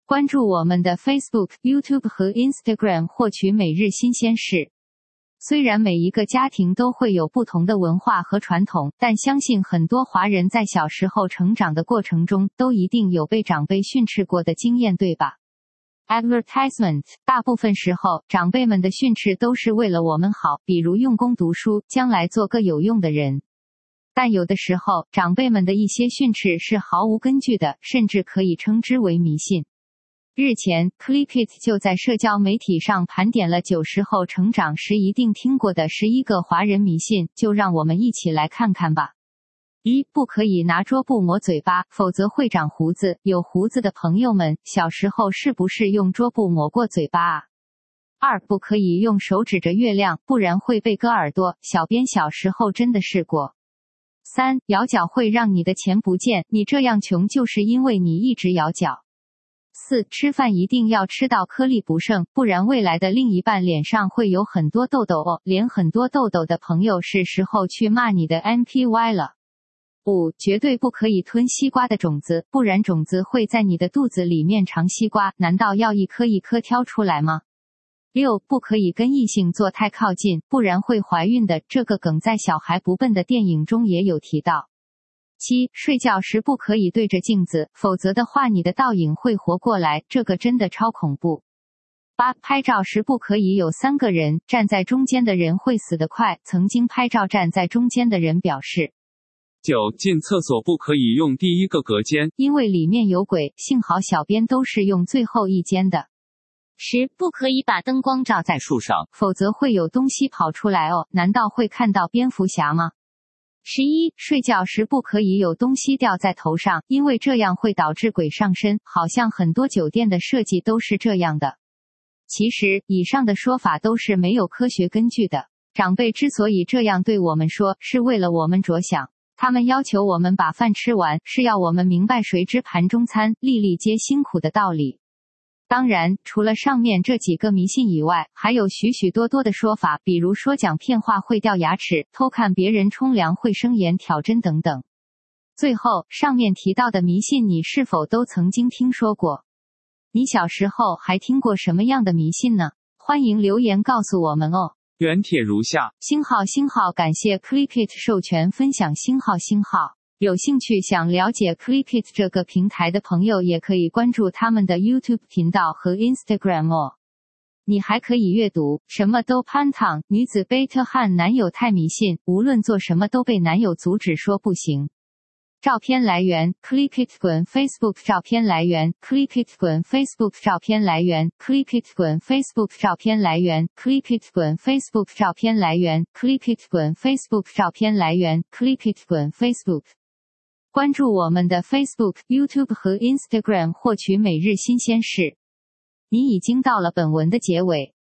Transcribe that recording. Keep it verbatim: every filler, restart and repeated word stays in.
关注我们的 Facebook、YouTube 和 Instagram 获取每日新鲜事。虽然每一个家庭都会有不同的文化和传统，但相信很多华人在小时候成长的过程中，都一定有被长辈训斥过的经验，对吧？ Advertisement 大部分时候，长辈们的训斥都是为了我们好，比如用功读书，将来做个有用的人。但有的时候，长辈们的一些训斥是毫无根据的，甚至可以称之为迷信。日前 Clickit 就在社交媒体上盘点了九十后成长时一定听过的十一个华人迷信，就让我们一起来看看吧。一、不可以拿桌布抹嘴巴，否则会长胡子。有胡子的朋友们，小时候是不是用桌布抹过嘴巴啊？二、不可以用手指着月亮，不然会被割耳朵。小编小时候真的试过。三、咬脚会让你的钱不见，你这样穷就是因为你一直咬脚。四、吃饭一定要吃到颗粒不剩，不然未来的另一半脸上会有很多痘痘哦，连很多痘痘的朋友是时候去骂你的 M P Y 了。五、绝对不可以吞西瓜的种子，不然种子会在你的肚子里面长西瓜，难道要一颗一颗挑出来吗？六、不可以跟异性坐太靠近，不然会怀孕的，这个梗在小孩不笨的电影中也有提到。七、睡觉时不可以对着镜子，否则的话你的倒影会活过来，这个真的超恐怖。八、拍照时不可以有三个人，站在中间的人会死得快，曾经拍照站在中间的人表示。 九、进厕所不可以用第一个隔间， 因为里面有鬼，幸好小编都是用最后一间的。十、不可以把灯光照在树上，否则会有东西跑出来哦，难道会看到蝙蝠侠吗？十一、睡觉时不可以有东西掉在头上，因为这样会导致鬼上身，好像很多酒店的设计都是这样的。其实，以上的说法都是没有科学根据的。长辈之所以这样对我们说，是为了我们着想。他们要求我们把饭吃完，是要我们明白谁知盘中餐，粒粒皆辛苦的道理。当然，除了上面这几个迷信以外，还有许许多多的说法，比如说讲骗话会掉牙齿，偷看别人冲凉会生眼挑针等等。最后，上面提到的迷信你是否都曾经听说过？你小时候还听过什么样的迷信呢？欢迎留言告诉我们哦。 原帖如下。 星号星号感谢 Clickit 授权分享星号星号。有兴趣想了解 Clickit 这个平台的朋友也可以关注他们的 YouTube 频道和 Instagram 哦。你还可以阅读什么都攀躺，女子贝特汉男友太迷信，无论做什么都被男友阻止说不行。照片来源 Clickit 滚 Facebook 照片来源 Clickit 滚 Facebook 照片来源 Clickit 滚 Facebook 照片来源 Clickit 滚 Facebook 照片来源 Clickit 滚 Facebook 照片来源 Clickit 滚 Facebook。 关注我们的 Facebook、YouTube 和 Instagram 获取每日新鲜事。你已经到了本文的结尾，